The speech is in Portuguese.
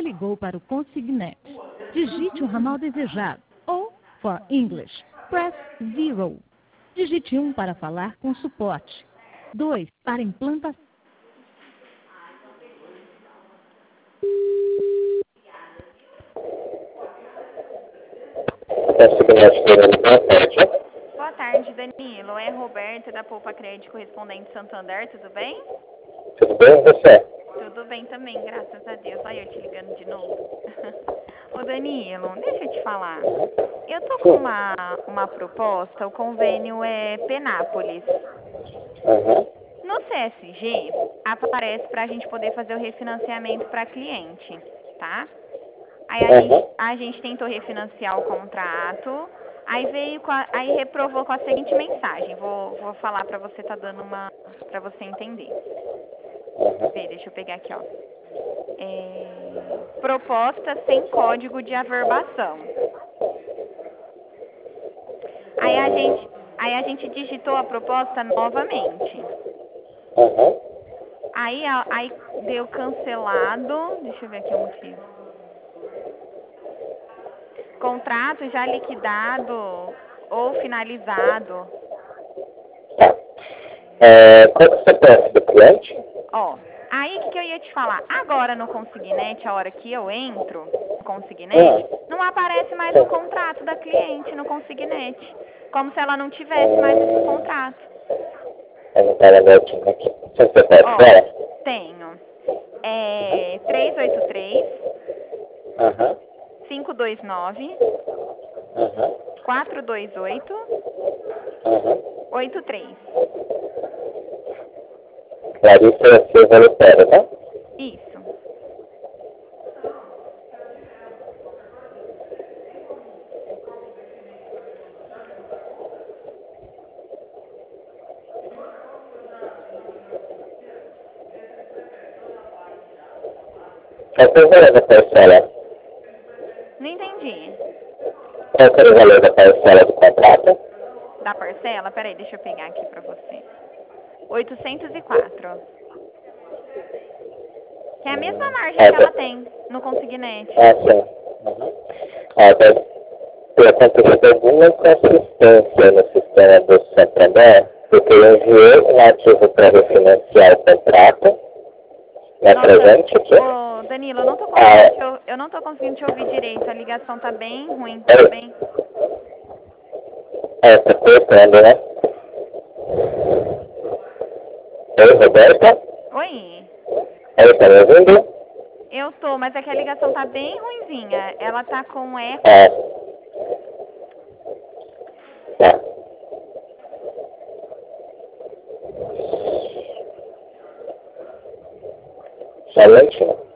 ligou para o Consignet. Digite o ramal desejado ou, for English, press 0. Digite 1 para falar com suporte. 2 para implantação. Boa tarde, Danilo. É Roberta da Poupa Crédito, correspondente Santander, tudo bem? Tudo bem, você? Tudo bem também, graças a Deus. Olha eu te ligando de novo. Ô Danilo, deixa eu te falar. Eu tô com uma proposta, o convênio é Penápolis. Uhum. No CSG, aparece para a gente poder fazer o refinanciamento para cliente, tá? Aí a gente tentou refinanciar o contrato, aí aí reprovou com a seguinte mensagem. Vou falar para você tá dando para você entender. Deixa eu pegar aqui, ó. Proposta sem código de averbação. Aí a gente digitou a proposta novamente. Uhum. Aí deu cancelado. Deixa eu ver aqui o motivo. Contrato já liquidado ou finalizado. Tá. Qual que é o CPF do cliente? Ó, aí o que eu ia te falar? Agora no Consignet, a hora que eu entro no Consignet, não aparece mais o contrato da cliente no Consignet. Como se ela não tivesse mais esse contrato. Eu não estava abertinho aqui. Seu CPF dela? Tenho. 383 Aham. 529 Aham. 428 Aham. 83. Larissa Silva Lutero, tá? Isso. Qual que é o valor da parcela? Não entendi. Qual que é o valor da parcela do contrato? Da parcela? Peraí, deixa eu pegar aqui pra você. 804. Que é a mesma margem que ela tem no Consignet. Ah, sim. Uhum. Deve ter acontecido alguma inconsistência no sistema do Santander, porque eu enviei um arquivo para refinanciar o contrato na presente aqui. Ô, Danilo, eu não tô conseguindo te ouvir direito. A ligação tá bem ruim, tá bem? Tá cortando, né? Oi, Roberta? Oi. Oi, tá me ouvindo? Eu tô, mas é que a ligação tá bem ruinzinha. Ela tá com eco. Tá. Só um minutinho.